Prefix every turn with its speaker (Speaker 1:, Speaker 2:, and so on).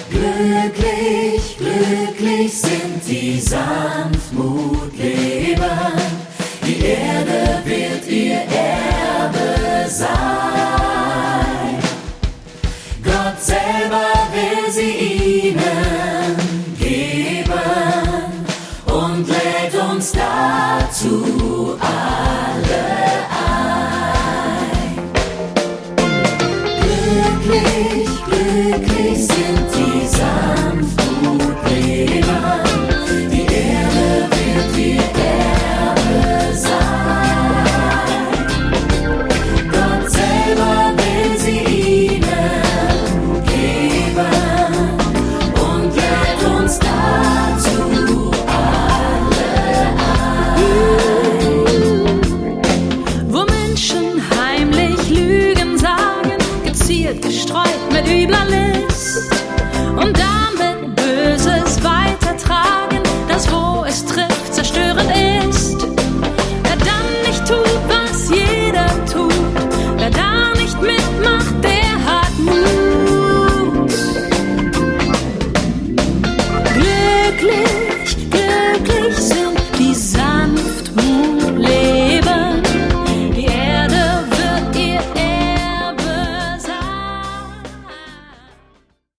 Speaker 1: Glücklich, glücklich sind die sanftmut leben. Die Erde wird ihr Erbe sein. Gott selber will sie ihnen geben und lädt uns dazu alle ein. Glücklich, glücklich sind die sanft